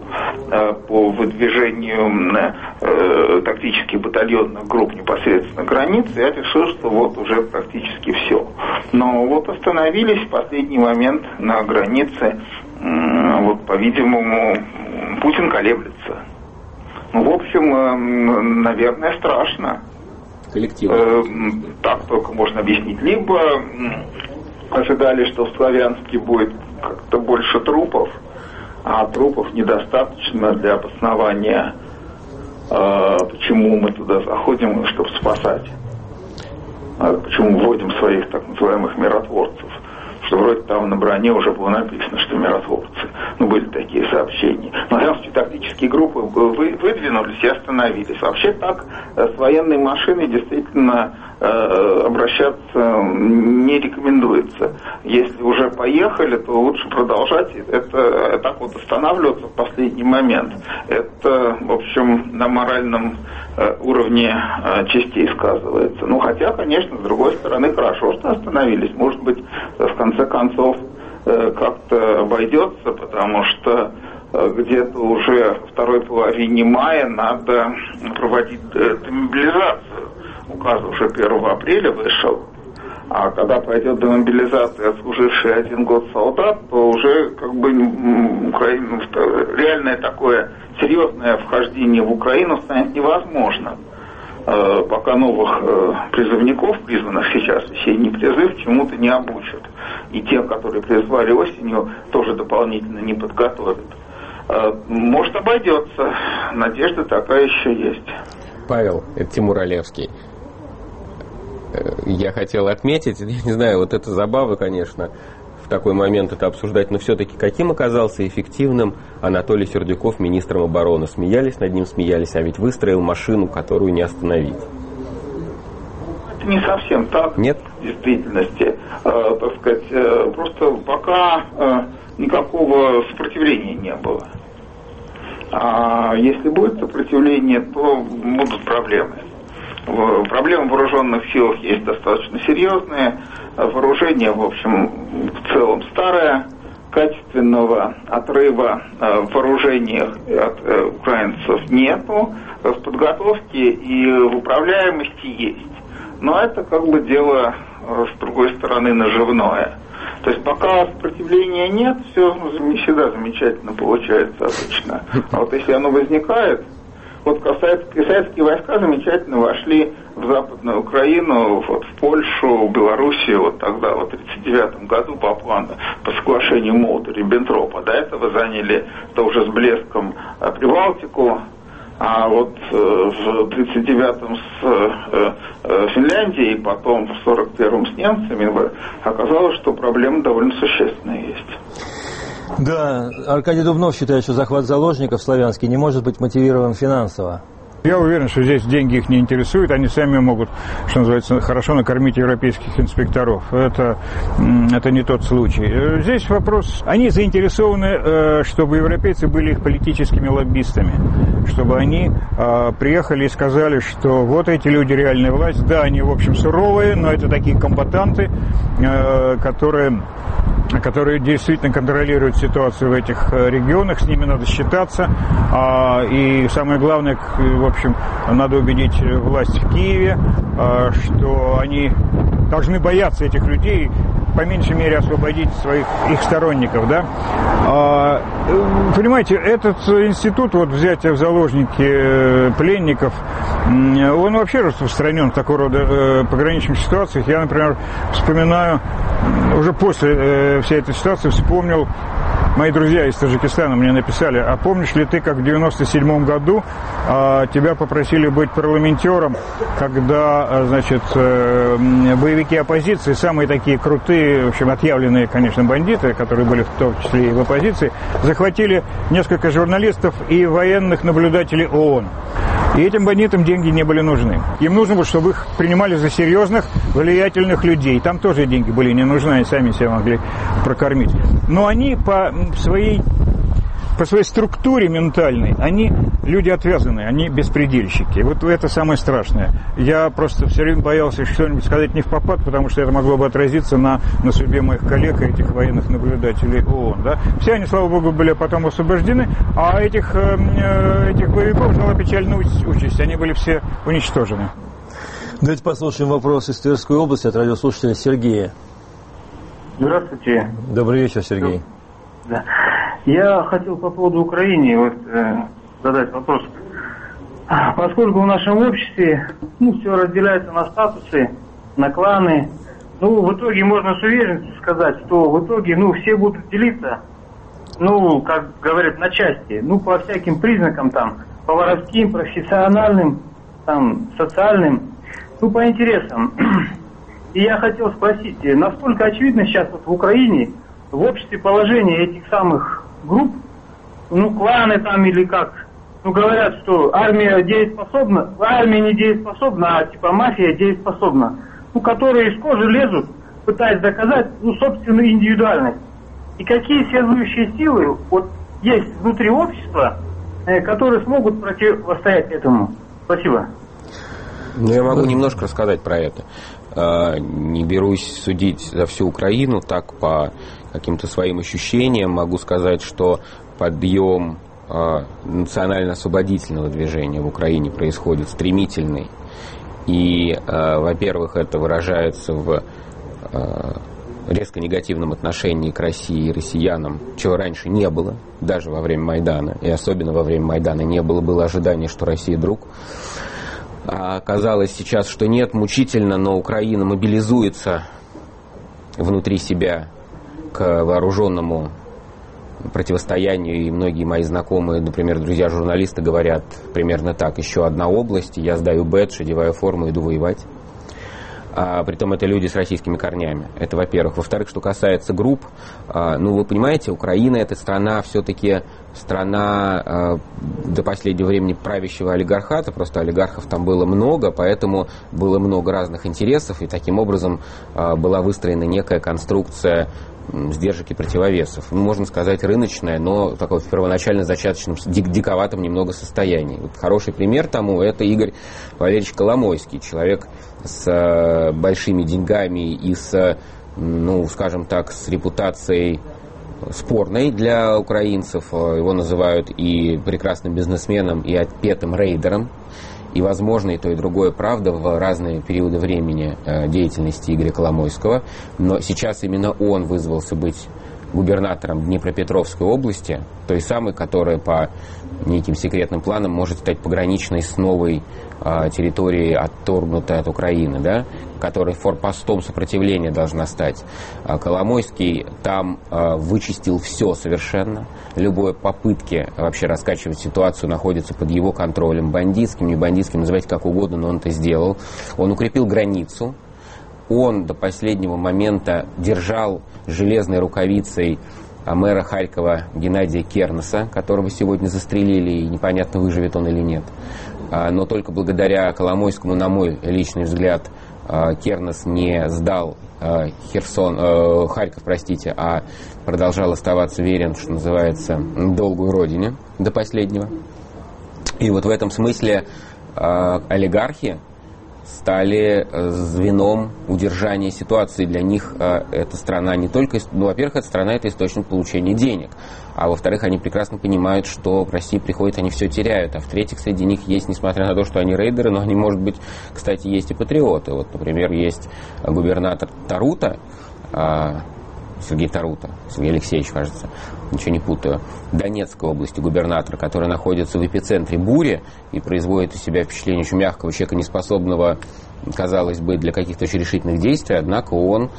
по выдвижению э, тактических батальонных групп непосредственно границы, я решил, что вот уже практически все. Но вот остановились в последний момент на границе, э, вот, по-видимому, Путин колеблется. Ну, в общем, э, наверное, страшно. Э, так только можно объяснить. Либо ожидали, что в Славянске будет как-то больше трупов, а трупов недостаточно для обоснования, э, почему мы туда заходим, чтобы спасать. А почему вводим своих так называемых миротворцев. что вроде там на броне уже было написано, что миротворцы. Ну, были такие сообщения. Но, в принципе, тактические группы вы, выдвинулись и остановились. Вообще так с военной машиной действительно э, обращаться не рекомендуется. Если уже поехали, то лучше продолжать. Это так вот останавливаться в последний момент. Это, в общем, на моральном э, уровне э, частей сказывается. Ну, хотя, конечно, с другой стороны, хорошо, что остановились. Может быть, в конце концов, э, как-то обойдется, потому что э, где-то уже во второй половине мая надо проводить э, демобилизацию. Указ уже первого апреля вышел. А когда пойдет демобилизация отслуживший один год солдат, то уже как бы Украина, реальное такое серьезное вхождение в Украину станет невозможно. Пока новых призывников, призванных сейчас в весенний призыв, чему-то не обучат. И тех, которые призвали осенью, тоже дополнительно не подготовят. Может, обойдется. Надежда такая еще есть. Павел, это Тимур Олевский. Я хотел отметить, я не знаю, вот это забава, конечно, в такой момент это обсуждать, но все-таки каким оказался эффективным Анатолий Сердюков министром обороны? Смеялись над ним, смеялись, а ведь выстроил машину, которую не остановить. Это не совсем так. Нет? В действительности, э, так сказать, э, просто пока э, никакого сопротивления не было. А если будет сопротивление, то будут проблемы. Проблемы в вооруженных силах есть достаточно серьезные. Вооружение, в общем, в целом старое. Качественного отрыва в вооружениях от украинцев нету. В подготовке и в управляемости есть. Но это как бы дело, с другой стороны, наживное. То есть пока сопротивления нет, все не всегда замечательно получается обычно. А вот если оно возникает... Вот советские войска замечательно вошли в Западную Украину, вот в Польшу, в Белоруссию, вот тогда, вот в тридцать девятом году по плану, по соглашению Молотова-Риббентропа. До этого заняли тоже с блеском Прибалтику, а вот в тридцать девятом с Финляндией, потом в сорок первом с немцами оказалось, что проблемы довольно существенные есть. Да, Аркадий Дубнов считает, что захват заложников славянский не может быть мотивирован финансово. Я уверен, что здесь деньги их не интересуют, они сами могут, что называется, хорошо накормить европейских инспекторов. Это, это не тот случай. Здесь вопрос, они заинтересованы, чтобы европейцы были их политическими лоббистами, чтобы они приехали и сказали, что вот эти люди реальная власть, да, они, в общем, суровые, но это такие комбатанты, которые... которые действительно контролируют ситуацию в этих регионах, с ними надо считаться. И самое главное, в общем, надо убедить власть в Киеве, что они должны бояться этих людей, по меньшей мере освободить своих их сторонников, да. Понимаете, этот институт вот взятия в заложники пленников, он вообще распространен в такого рода пограничных ситуациях. Я, например, вспоминаю, уже после всей этой ситуации вспомнил, мои друзья из Таджикистана мне написали: а помнишь ли ты, как в девяносто седьмом году а, тебя попросили быть парламентером, когда, значит, э, боевики оппозиции, самые такие крутые, в общем, отъявленные, конечно, бандиты, которые были в том числе и в оппозиции, захватили несколько журналистов и военных наблюдателей ООН. И этим бандитам деньги не были нужны. Им нужно было, чтобы их принимали за серьезных, влиятельных людей. Там тоже деньги были не нужны, они сами себя могли прокормить. Но они по своей, по своей структуре ментальной, они люди отвязанные, они беспредельщики. Вот это самое страшное. Я просто все время боялся что-нибудь сказать не впопад, потому что это могло бы отразиться на, на судьбе моих коллег, этих военных наблюдателей ООН. Да? Все они, слава богу, были потом освобождены, а этих, э, этих боевиков ждала печальная участь. Они были все уничтожены. Давайте послушаем вопрос из Тверской области от радиослушателя Сергея. Здравствуйте. Добрый вечер, Сергей. Да. Я хотел по поводу Украины вот, э, задать вопрос. Поскольку в нашем обществе ну, все разделяется на статусы, на кланы, ну, в итоге можно с уверенностью сказать, что в итоге ну, все будут делиться, ну, как говорят, на части, ну, по всяким признакам, там, по воровским, профессиональным, там, социальным, ну, по интересам. И я хотел спросить, насколько очевидно сейчас вот в Украине, в обществе положение этих самых групп, ну, кланы там или как, ну, говорят, что армия дееспособна, армия не дееспособна, а типа мафия дееспособна, ну, которые из кожи лезут, пытаясь доказать, ну, собственную индивидуальность. И какие связующие силы вот есть внутри общества, э, которые смогут противостоять этому? Спасибо. Ну, я могу немножко рассказать про это. Не берусь судить за всю Украину, так по каким-то своим ощущениям могу сказать, что подъем национально-освободительного движения в Украине происходит стремительный. И, во-первых, это выражается в резко негативном отношении к России и россиянам, чего раньше не было, даже во время Майдана, и особенно во время Майдана не было, было ожидание, что Россия друг. А оказалось сейчас, что нет, мучительно, но Украина мобилизуется внутри себя к вооруженному противостоянию, и многие мои знакомые, например, друзья-журналисты говорят примерно так: еще одна область, я сдаю бэдж, одеваю форму, иду воевать. А, притом это люди с российскими корнями. Это, во-первых. Во-вторых, что касается групп, а, ну, вы понимаете, Украина — это страна все-таки страна а, до последнего времени правящего олигархата, просто олигархов там было много, поэтому было много разных интересов, и таким образом а, была выстроена некая конструкция сдержек и противовесов. Ну, можно сказать, рыночная, но такой в первоначально зачаточном, дик, диковатом немного состоянии. Вот хороший пример тому — это Игорь Валерьевич Коломойский, человек с э, большими деньгами и с, ну, скажем так, с репутацией спорной для украинцев. Его называют и прекрасным бизнесменом, и отпетым рейдером. И, возможно, и то, и другое правда в разные периоды времени э, деятельности Игоря Коломойского. Но сейчас именно он вызвался быть губернатором Днепропетровской области, той самой, которая по неким секретным планам может стать пограничной с новой э, территорией, отторгнутой от Украины, да, которая форпостом сопротивления должна стать. А Коломойский там э, вычистил все совершенно. Любые попытки вообще раскачивать ситуацию находятся под его контролем. Бандитским, не бандитским, называйте как угодно, но он это сделал. Он укрепил границу. Он до последнего момента держал железной рукавицей мэра Харькова Геннадия Кернеса, которого сегодня застрелили, и непонятно, выживет он или нет. Но только благодаря Коломойскому, на мой личный взгляд, Кернес не сдал Херсон, Харьков, простите, а продолжал оставаться верен, что называется, долгу родине до последнего. И вот в этом смысле олигархи стали звеном удержания ситуации. Для них э, эта страна не только... Ну, во-первых, эта страна — это источник получения денег. А во-вторых, они прекрасно понимают, что к России приходят, они все теряют. А в-третьих, среди них есть, несмотря на то, что они рейдеры, но они, может быть, кстати, есть и патриоты. Вот, например, есть губернатор Тарута, э, Сергей Тарута, Сергей Алексеевич, кажется, ничего не путаю, Донецкой области губернатор, который находится в эпицентре бури и производит из себя впечатление очень мягкого человека, неспособного, казалось бы, для каких-то очень решительных действий, однако он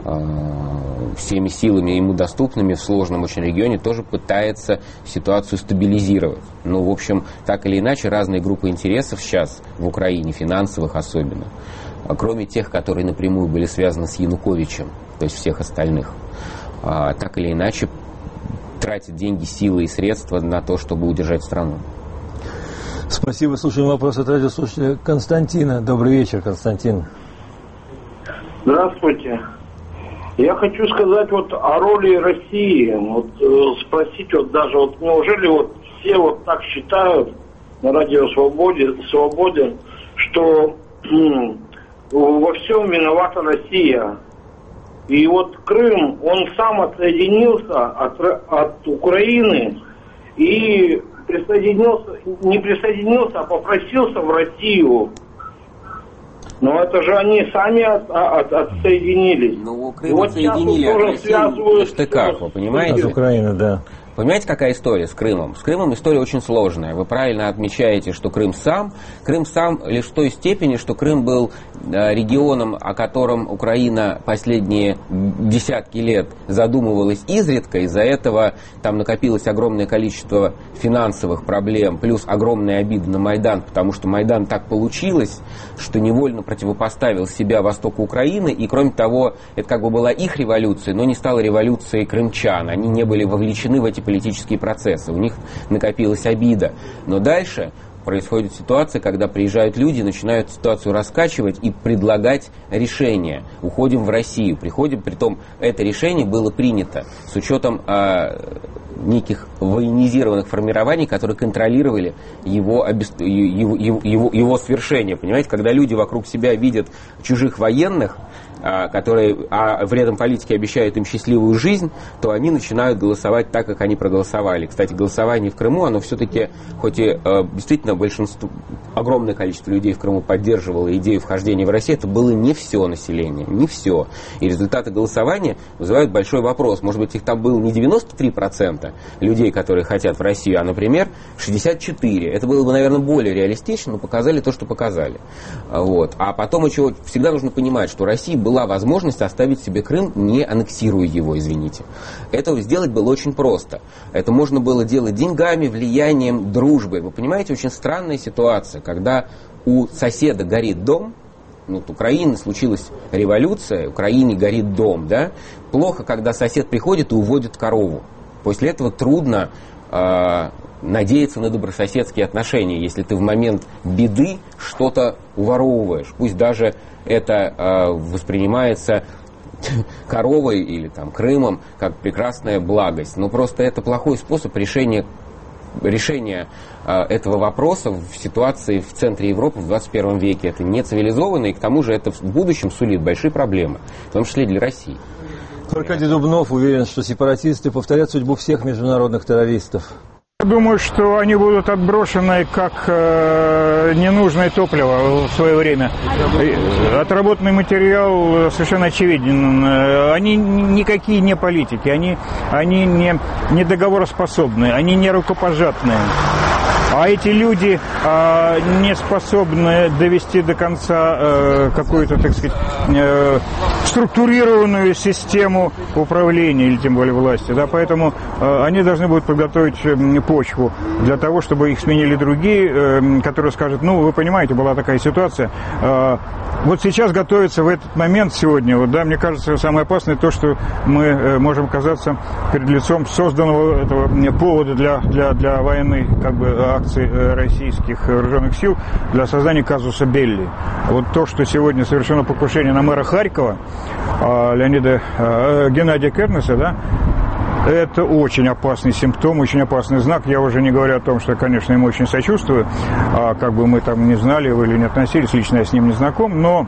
э, всеми силами ему доступными в сложном очень регионе тоже пытается ситуацию стабилизировать. Ну, в общем, так или иначе, разные группы интересов сейчас в Украине, финансовых особенно, кроме тех, которые напрямую были связаны с Януковичем, то есть всех остальных, так или иначе тратят деньги, силы и средства на то, чтобы удержать страну. Спасибо. Слушаем вопрос от радиослушателя Константина. Добрый вечер, Константин. Здравствуйте. Я хочу сказать вот о роли России. Вот э, спросить вот даже вот неужели вот все вот так считают на радио Свободе, Свободе, что м- во всем виновата Россия. И вот Крым, он сам отсоединился от, от Украины и присоединился, не присоединился, а попросился в Россию. Но это же они сами от, от, отсоединились. Ну, Крым вот отсоединили от России в штыках, вы понимаете? От Украины, да. Понимаете, какая история с Крымом? С Крымом история очень сложная. Вы правильно отмечаете, что Крым сам. Крым сам лишь в той степени, что Крым был регионом, о котором Украина последние десятки лет задумывалась изредка, из-за этого там накопилось огромное количество финансовых проблем, плюс огромная обида на Майдан, потому что Майдан так получилось, что невольно противопоставил себя востоку Украины, и кроме того, это как бы была их революция, но не стала революцией крымчан, они не были вовлечены в эти политические процессы, у них накопилась обида. Но дальше происходит ситуация, когда приезжают люди, начинают ситуацию раскачивать и предлагать решения. Уходим в Россию, приходим, притом это решение было принято с учетом э, неких военизированных формирований, которые контролировали его, его, его, его, его свершение. Понимаете, когда люди вокруг себя видят чужих военных, которые а в рядом политики обещают им счастливую жизнь, то они начинают голосовать так, как они проголосовали. Кстати, голосование в Крыму, оно все-таки, хоть и э, действительно большинство, огромное количество людей в Крыму поддерживало идею вхождения в Россию, это было не все население, не все. И результаты голосования вызывают большой вопрос. Может быть, их там было не девяносто три процента людей, которые хотят в Россию, а, например, шестьдесят четыре процента. Это было бы, наверное, более реалистично, но показали то, что показали. Вот. А потом еще всегда нужно понимать, что Россия была была возможность оставить себе Крым, не аннексируя его, извините. Это сделать было очень просто. Это можно было делать деньгами, влиянием, дружбой. Вы понимаете, очень странная ситуация, когда у соседа горит дом, ну, вот Украины случилась революция, Украине горит дом, да? Плохо, когда сосед приходит и уводит корову. После этого трудно э, надеяться на добрососедские отношения, если ты в момент беды что-то уворовываешь. Пусть даже это э, воспринимается коровой или там Крымом как прекрасная благость. Но просто это плохой способ решения, решения э, этого вопроса в ситуации в центре Европы в двадцать первом веке. Это не цивилизованно, и к тому же это в будущем сулит большие проблемы, в том числе для России. Аркадий Дубнов уверен, что сепаратисты повторят судьбу всех международных террористов. Я думаю, что они будут отброшены как э, ненужное топливо в свое время. Отработанный материал совершенно очевиден. Они никакие не политики, они, они не, не договороспособные, они не рукопожатные. А эти люди э, не способны довести до конца э, какую-то, так сказать, э, структурированную систему управления, или тем более власти. Да? Поэтому э, они должны будут подготовить э, почву для того, чтобы их сменили другие, э, которые скажут, ну, вы понимаете, была такая ситуация. Э, вот сейчас готовится в этот момент сегодня, вот, да, мне кажется, самое опасное то, что мы э, можем оказаться перед лицом созданного этого повода для, для, для военной, как бы, акции российских вооруженных сил для создания казуса Белли. Вот то, что сегодня совершено покушение на мэра Харькова, Леонида Геннадия Кернеса, да, это очень опасный симптом, очень опасный знак. Я уже не говорю о том, что, конечно, ему очень сочувствую, а как бы мы там не знали его или не относились, лично я с ним не знаком, но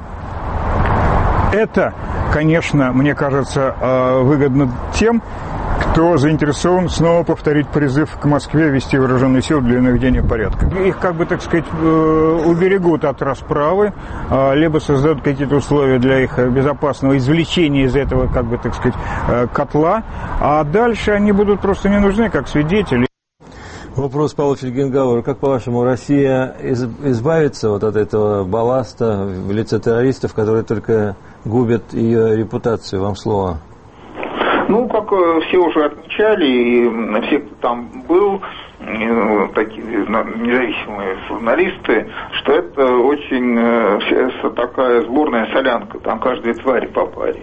это, конечно, мне кажется, выгодно тем, кто заинтересован снова повторить призыв к Москве ввести вооруженные силы для наведения порядка. Их, как бы, так сказать, уберегут от расправы, либо создадут какие-то условия для их безопасного извлечения из этого, как бы, так сказать, котла, а дальше они будут просто не нужны как свидетели. Вопрос Павла Фельгенгауэра. Как, по-вашему, Россия избавится вот от этого балласта в лице террористов, которые только губят ее репутацию? Вам слово. Ну, как все уже отмечали, и все, кто там был, такие независимые журналисты, что это очень такая сборная солянка, там каждая тварь по паре.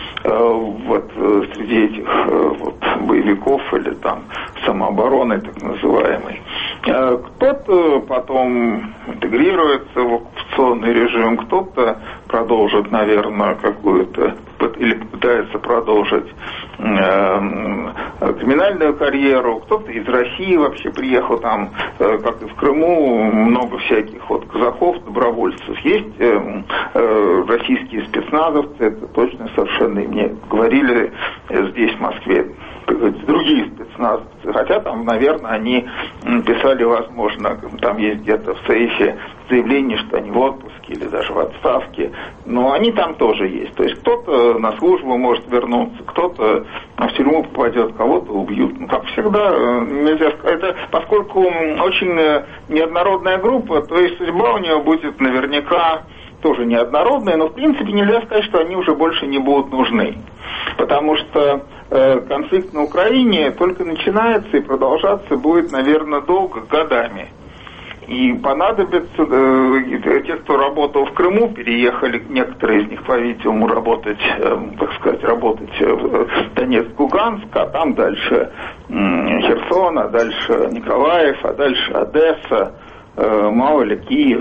Вот среди этих вот, боевиков или там самообороны так называемой. Кто-то потом интегрируется в оккупационный режим, кто-то продолжит, наверное, какую-то или попытается продолжить э, криминальную карьеру, кто-то из России вообще приехал, там, э, как и в Крыму, много всяких вот казаков, добровольцев. Есть э, э, российские спецназовцы, это точно совершенно, мне говорили э, здесь, в Москве, другие спецназовцы, хотя там, наверное, они писали, возможно, там есть где-то в сейфе заявление, что они в отпуске или даже в отставке, но они там тоже есть. То есть кто-то на службу может вернуться, кто-то в тюрьму попадет, кого-то убьют. Ну, как всегда, нельзя сказать, это, поскольку очень неоднородная группа, то есть судьба у нее будет наверняка тоже неоднородные, но в принципе нельзя сказать, что они уже больше не будут нужны. Потому что э, конфликт на Украине только начинается и продолжаться будет, наверное, долго, годами. И понадобится, э, те, кто работал в Крыму, переехали, некоторые из них, по-видимому, работать, э, так сказать, работать в Донецк, Луганск, а там дальше э, Херсон, а дальше Николаев, а дальше Одесса, э, мало ли Киев.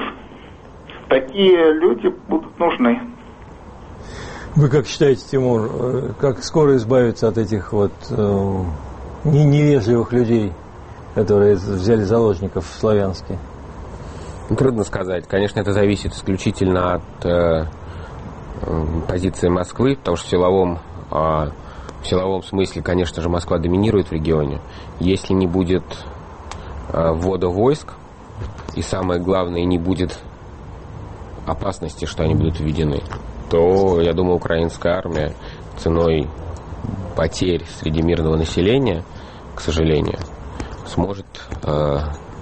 Такие люди будут нужны. Вы как считаете, Тимур, как скоро избавиться от этих вот э, невежливых людей, которые взяли заложников в Славянске? Трудно сказать. Конечно, это зависит исключительно от э, позиции Москвы, потому что в силовом, э, в силовом смысле, конечно же, Москва доминирует в регионе. Если не будет э, ввода войск, и самое главное, не будет опасности, что они будут введены, то, я думаю, украинская армия ценой потерь среди мирного населения, к сожалению, сможет э,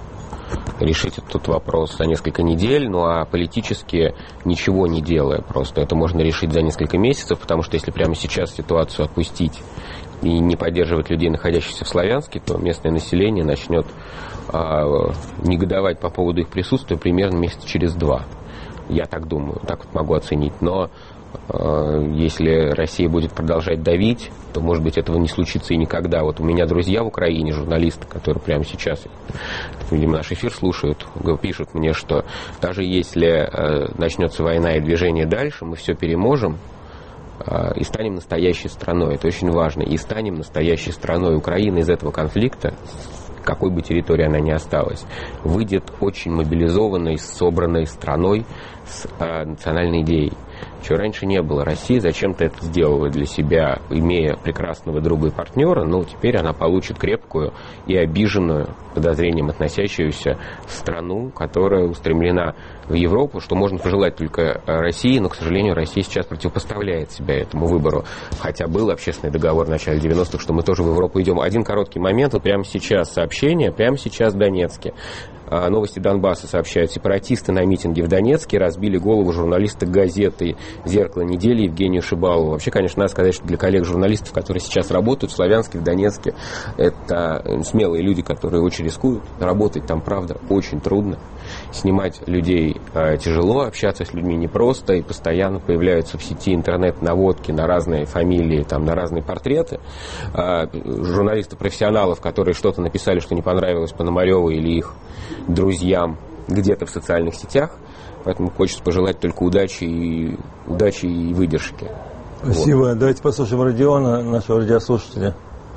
решить этот вопрос за несколько недель, ну а политически ничего не делая просто. Это можно решить за несколько месяцев, потому что если прямо сейчас ситуацию отпустить и не поддерживать людей, находящихся в Славянске, то местное население начнет э, негодовать по поводу их присутствия примерно месяца через два. Я так думаю, так вот могу оценить. Но э, если Россия будет продолжать давить, то, может быть, этого не случится и никогда. Вот у меня друзья в Украине, журналисты, которые прямо сейчас, видимо, наш эфир слушают, пишут мне, что даже если э, начнется война и движение дальше, мы все переможем э, и станем настоящей страной. Это очень важно. И станем настоящей страной. Украина из этого конфликта, какой бы территории она ни осталась, выйдет очень мобилизованной, собранной страной с э, национальной идеей. Чего раньше не было. Россия зачем-то это сделала для себя, имея прекрасного друга и партнера, но теперь она получит крепкую и обиженную, подозрением относящуюся страну, которая устремлена в Европу, что можно пожелать только России, но, к сожалению, Россия сейчас противопоставляет себя этому выбору. Хотя был общественный договор в начале девяностых, что мы тоже в Европу идем. Один короткий момент, вот прямо сейчас сообщение, прямо сейчас в Донецке. Новости Донбасса сообщают, сепаратисты на митинге в Донецке разбили голову журналиста газеты «Зеркало недели» Евгению Шибалову. Вообще, конечно, надо сказать, что для коллег-журналистов, которые сейчас работают в Славянске, в Донецке, это смелые люди, которые очень рискуют. Работать там, правда, очень трудно. Снимать людей э, тяжело, общаться с людьми непросто, и постоянно появляются в сети интернет-наводки на разные фамилии, там, на разные портреты. Э, журналистов-профессионалов, которые что-то написали, что не понравилось Пономареву или их друзьям где-то в социальных сетях. Поэтому хочется пожелать только удачи и, удачи и выдержки. Спасибо. Вот. Давайте послушаем Родиона, нашего радиослушателя.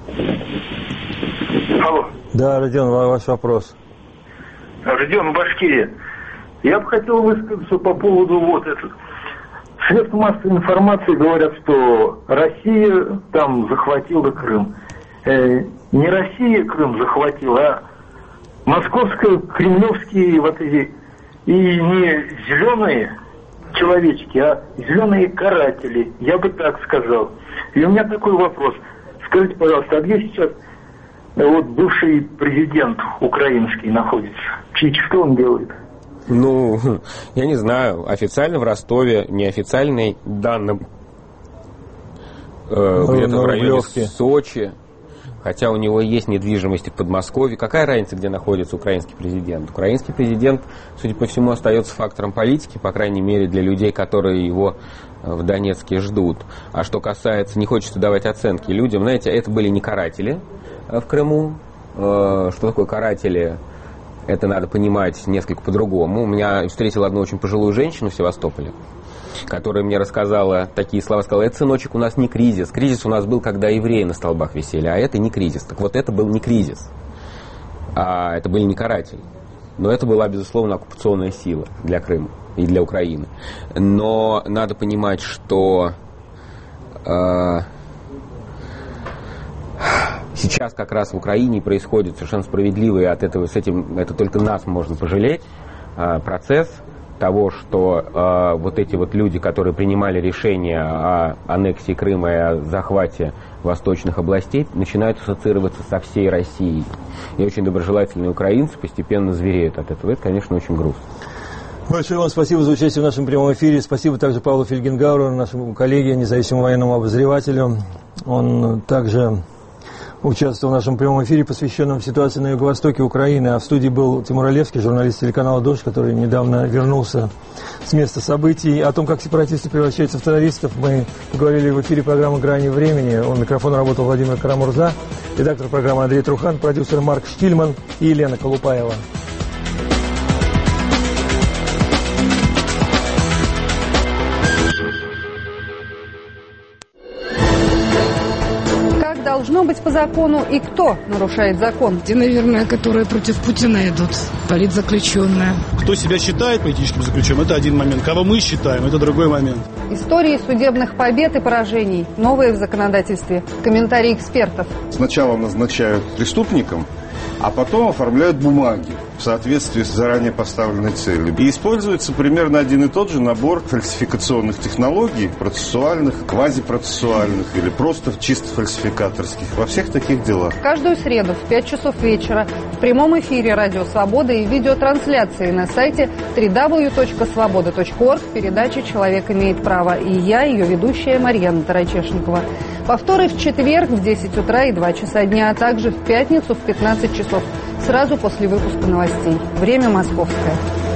Алло. Да, Родион, ваш вопрос. Родион, Башкирия. Я бы хотел высказаться по поводу вот этого. Средства массовой информации говорят, что Россия там захватила Крым. Э, не Россия Крым захватила, а московские, кремлевские вот эти, и не зеленые человечки, а зеленые каратели, я бы так сказал. И у меня такой вопрос. Скажите, пожалуйста, а где сейчас вот бывший президент украинский находится? И что он делает? Ну, я не знаю. Официально в Ростове, неофициальный данным э, где-то в районе Сочи. Хотя у него есть недвижимость в Подмосковье. Какая разница, где находится украинский президент? Украинский президент, судя по всему, остается фактором политики, по крайней мере, для людей, которые его в Донецке ждут. А что касается, не хочется давать оценки людям, знаете, это были не каратели в Крыму. Что такое каратели? Это надо понимать несколько по-другому. У меня встретил одну очень пожилую женщину в Севастополе, которая мне рассказала такие слова, сказала: это, сыночек, у нас не кризис. Кризис у нас был, когда евреи на столбах висели, а это не кризис. Так вот, это был не кризис, а это были не каратели. Но это была, безусловно, оккупационная сила для Крыма и для Украины. Но надо понимать, что э, сейчас как раз в Украине происходит совершенно справедливый, от этого, с этим, это только нас можно пожалеть, э, процесс того, что э, вот эти вот люди, которые принимали решения о аннексии Крыма и о захвате восточных областей, начинают ассоциироваться со всей Россией. И очень доброжелательные украинцы постепенно звереют от этого. Это, конечно, очень грустно. Большое вам спасибо за участие в нашем прямом эфире. Спасибо также Павлу Фельгенгауру, нашему коллеге, независимому военному обозревателю. Он также участвовал в нашем прямом эфире, посвященном ситуации на юго-востоке Украины. А в студии был Тимур Олевский, журналист телеканала «Дождь», который недавно вернулся с места событий. О том, как сепаратисты превращаются в террористов, мы поговорили в эфире программы «Грани времени». У микрофона работал Владимир Карамурза, редактор программы Андрей Трухан, продюсер Марк Штильман и Елена Колупаева. Должно быть по закону и кто нарушает закон? Те, наверное, которые против Путина идут, политзаключенные. Кто себя считает политическим заключенным, это один момент. Кого мы считаем, это другой момент. Истории судебных побед и поражений, новые в законодательстве, комментарии экспертов. Сначала назначают преступником, а потом оформляют бумаги в соответствии с заранее поставленной целью. И используется примерно один и тот же набор фальсификационных технологий, процессуальных, квазипроцессуальных или просто чисто фальсификаторских во всех таких делах. Каждую среду в пять часов вечера в прямом эфире «Радио Свобода» и видеотрансляции на сайте дабл ю дабл ю дабл ю точка свобода точка орг передача «Человек имеет право». И я, ее ведущая Марьяна Тарачешникова. Повторы в четверг в десять утра и два часа дня, а также в пятницу в пятнадцать часов, сразу после выпуска новостей. Время московское.